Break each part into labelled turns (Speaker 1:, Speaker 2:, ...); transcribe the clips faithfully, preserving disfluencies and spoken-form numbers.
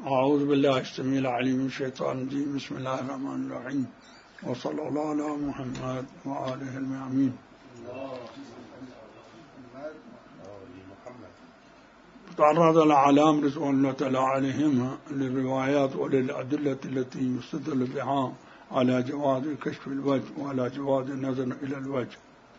Speaker 1: أعوذ بالله السميع العليم من الشيطان الرجيم. بسم الله الرحمن الرحيم، وصلى الله على محمد وآله الميامين. تعرض الأعلام رضوان الله تعالى عليهم للروايات وللأدلة التي يستدل بها على جواز كشف الوجه وعلى جواز النظر إلى الوجه.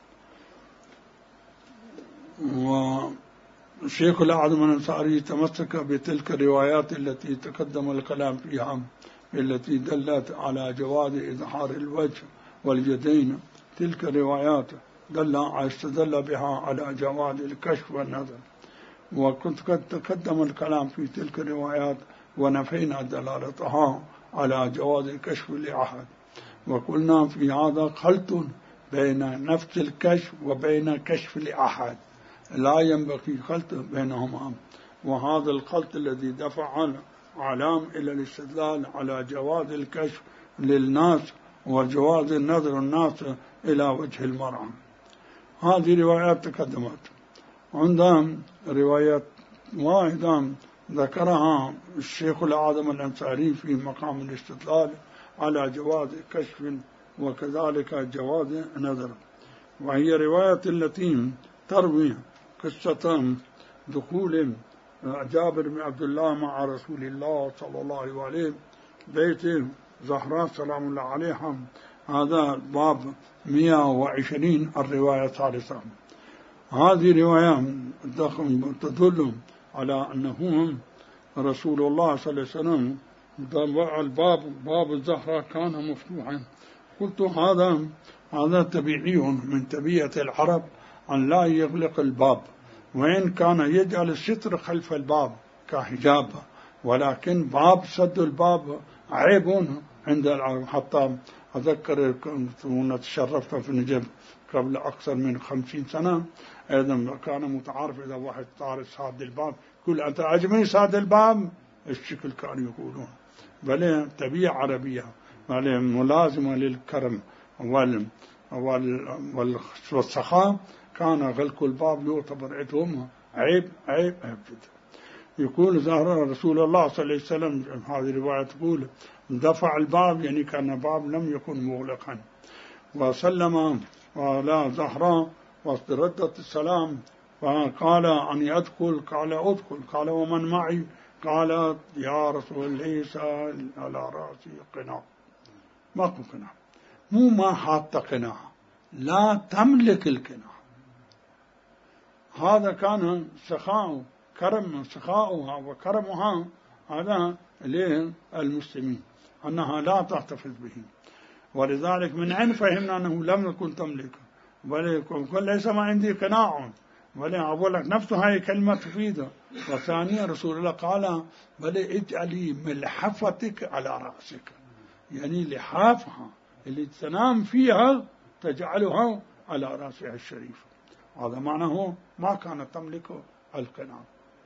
Speaker 1: والشيخ الأعظم الأنصاري تمسك بتلك الروايات التي تقدم الكلام فيها، التي دلت على جواز إظهار الوجه واليدين. تلك الروايات دل استدل بها على جواز الكشف والنظر، وكنت قد تقدم الكلام في تلك الروايات ونفينا دلالتها على جواز الكشف لأحد، وقلنا في هذا خلط بين نفس الكشف وبين كشف لأحد، لا ينبغي خلط بينهما. وهذا الخلط الذي دفع العلام إلى الاستدلال على جواز الكشف للناس وجواز النظر الناس إلى وجه المرأة. هذه روايات تقدمت. عندهم رواية واحدة ذكرها الشيخ الأعظم الأنصاري في مقام الاستدلال على جواز كشف وكذلك جواز نظر، وهي رواية التي تروي قصة دخول جابر بن عبد الله مع رسول الله صلى الله عليه وسلم بيت زهراء سلام الله عليها. هذا باب مئة وعشرين الرواية الثالثة. هذه رواية تدل على أنه رسول الله صلى الله عليه وسلم الباب باب الزهراء كان مفتوحا. قلت هذا هذا طبيعي من طبيعة العرب أن لا يغلق الباب، وإن كان يجعل الستر خلف الباب كحجاب، ولكن باب سد الباب عيب عند العرب. حتى أذكر كنت تشرفت في نجف قبل أكثر من خمسين سنة، أيضا كان متعارف إذا واحد طارس ساد الباب كل أنت أجمعي ساد الباب، الشكل كانوا يقولون. بل طبيعة عربية بل ملازمة للكرم وال وال والسخاء، كان غلق الباب يعتبر عندهم عيب عيب عيب جدا. يقول زهرة رسول الله صلى الله عليه وسلم، هذه الرواية تقول دفع الباب يعني كان الباب لم يكن مغلقا، وسلم على زهراء واستردت السلام، فقال أني أدخل؟ قال أدخل. قال ومن معي؟ قال يا رسول ليس على رأسي قناع. ما كن قناع، مو ما حاط قناع، لا تملك القناع. هذا كان سخاء كرم سخاؤها وكرمها هذا للمسلمين أنها لا تحتفظ به. ولذلك من أين فهمنا أنه لم يكن تملكه؟ بل يقول ليس ما عندي قناع، بل أقول لك نفسها هي كلمة تفيدة. وثانيا رسول الله قال بل اجعلي ملحفتك على رأسك، يعني لحافها اللي تنام فيها تجعلها على رأسها الشريف. هذا معناه ما كانت تملك القناع.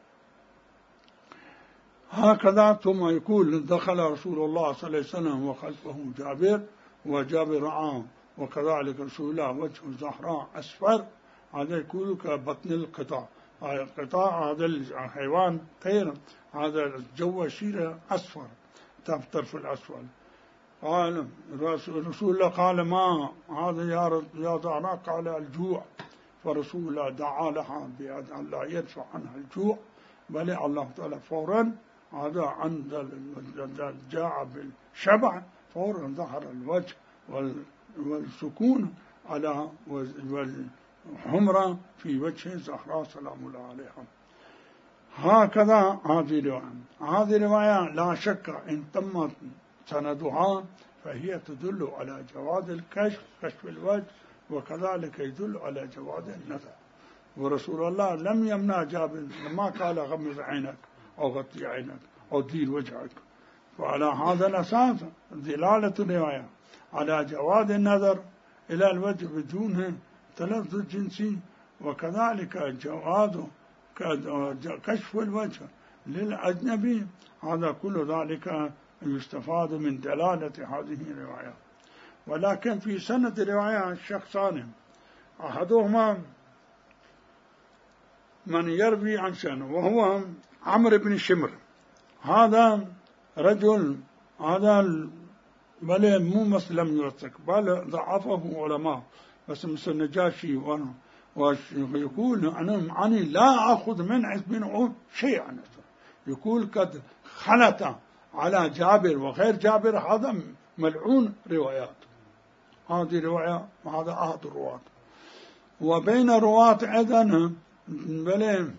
Speaker 1: هكذا ثم يقول دخل رسول الله صلى الله عليه وسلم وخلفه جابر، وجابر رعاه، وكذلك رسول الله وجه زهراء أسفر، هذا يقول كبطن القطاع. القطاع هذا الحيوان طير، هذا الجو شيره أسفر طرف الأسفل. قال رسول الله قال ما هذا يا يا زهراء؟ قال الجوع. فرسول الله دعا لها بأن لا يدفع عنها الجوع، بل الله تعالى فورا هذا عند جاء بالشبع فورا ظهر الوجه والسكون على والحمرة في وجه زهراء سلام الله عليها. هكذا هذه الرواية. هذه الرواية لا شك إن تم سندها فهي تدل على جواز الكشف كشف الوجه، وكذلك يدل على جواز النظر. ورسول الله لم يمنع جابر، ما قال غمض عينك أو غطي عينك أو دير وجهك. وعلى هذا الأساس دلالة الرواية على جواز النظر إلى الوجه بدون تلذذ جنسي، وكذلك جواز كشف الوجه للأجنبي. هذا كل ذلك يستفاد من دلالة هذه الرواية. ولكن في سند الرواية شخصان، أحدهما من يروي عن شأنه وهو عمرو بن شمر، هذا رجل هذا بل مو مسلم يوثق بل ضعفه علماء بس مثل النجاشي ويقول أنا عني لا أخذ من بن عون شيئا يقول قد خلط على جابر وغير جابر هذا ملعون روايات هذه رواية وهذا أحد الرواة وبين الرواة أيضا بل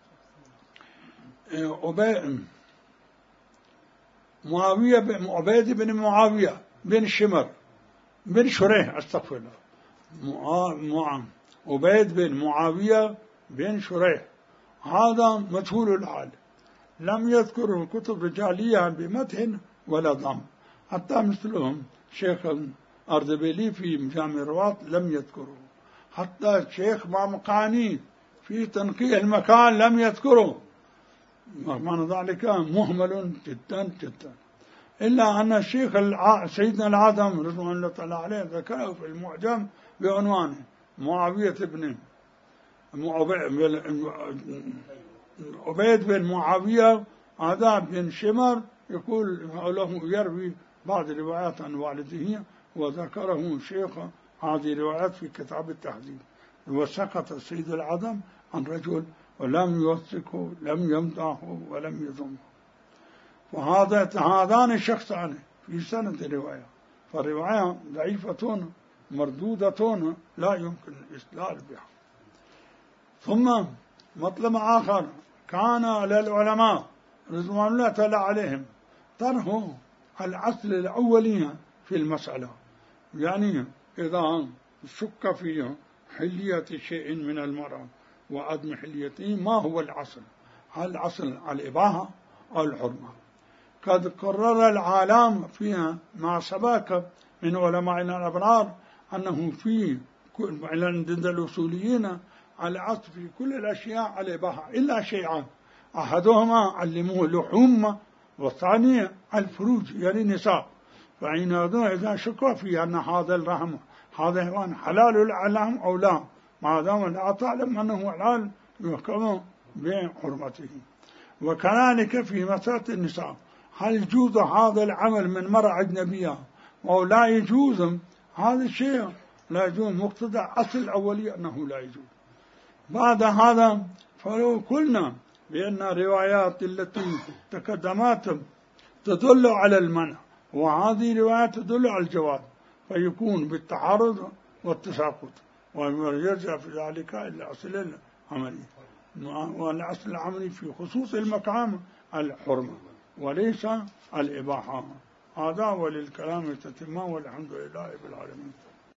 Speaker 1: معاوية عبيد بن معاوية بن شمر بن شريح استغفر الله عبيد بن معاوية بن شريح هذا مجهول الحال لم يذكره كتب رجالية بمتن ولا ضم حتى مثلهم شيخ أردبيلي في جامع الرواة لم يذكره حتى شيخ مامقاني في تنقيح المكان لم يذكره معنى ذلك مهمل جدا جدا إلا أن الشيخ الع... سيدنا العظم رضوان الله تعالى عليه ذكره في المعجم بعنوان معاوية بن عبيد بن معاوية هذا بن شمر يقول له يروي بعض الروايات عن والده وذكره شيخ هذه الروايات في كتاب التحذيب وسقط السيد العظم عن رجل ولم يوثقه لم يمدحه ولم يذمه وهذا هذان الشخصان في سند الرواية فالرواية ضعيفة مردودة لا يمكن الاستدلال بها. ثم مطلب آخر كان للعلماء رضوان الله تعالى عليهم طرح الأصل الأولي في المسألة يعني إذا شك في حلية شيء من المرأة وعدم حليته ما هو الأصل هل الأصل الإباحة أو الحرمة قد قرر العالم فيها ما سبق من علمائنا الأبرار أنه في عند الأصوليين الأصل في كل الأشياء الإباحة إلا شيئان أحدهما علموه اللحوم والثاني الفروج يعني النساء فإن إذا شك في أن هذا الرحم هذا حيوان حلال العلام أو لا ما دام لا تعلم أنه حلال يحكم بحرمته. وكذلك في مسألة النساء هل يجوز هذا العمل من مرأة أجنبية أو لا يجوز هذا الشيء لا يجوز مقتضى أصل الأولي أنه لا يجوز. بعد هذا فلو قلنا بأن الروايات التي تقدمت تدل على المنع وهذه روايات تدل على الجواز فيكون بالتعارض والتساقط ويرجع في ذلك إلى الأصل العملي والأصل العملي في خصوص المقام الحرمة وليس الإباحة. هذا وللكلام تتمة والحمد لله رب العالمين.